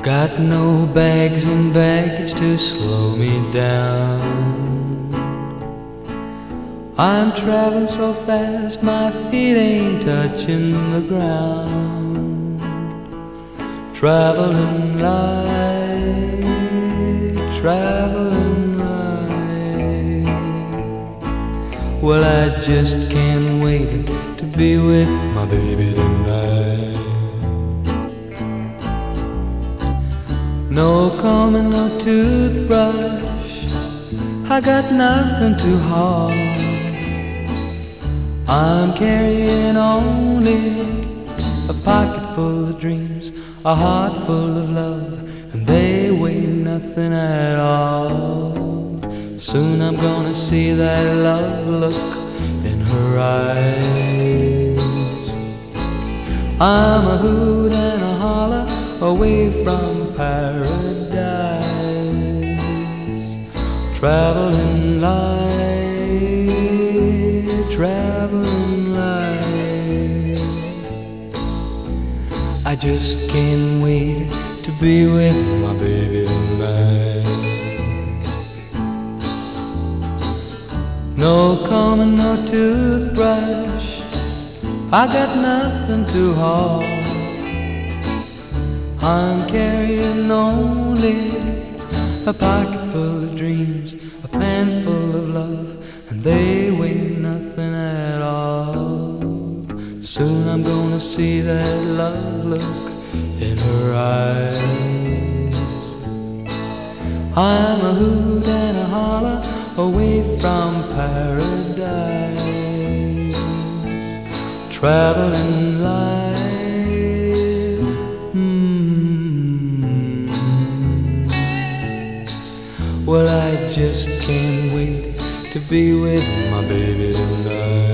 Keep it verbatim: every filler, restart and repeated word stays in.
Got no bags and baggage to slow me down. I'm traveling so fast my feet ain't touching the ground. Traveling light, traveling light. Well, I just can't wait to be with my baby tonight. No comb and no toothbrush, I got nothing to haul. I'm carrying only a pocket full of dreams, a heart full of love, and they weigh nothing at all. Soon I'm gonna see that love look in her eyes. I'm a hoot and a holler away from paradise. Traveling light, traveling light. I just can't wait to be with my baby tonight. No comb and no toothbrush, I got nothing to haul. I'm carrying only a pocket full of dreams, a pan full of love, and they weigh nothing at all. Soon I'm gonna see that love look in her eyes. I'm a hoot and a holler away from paradise. Traveling light. Well, I just can't wait to be with my baby tonight.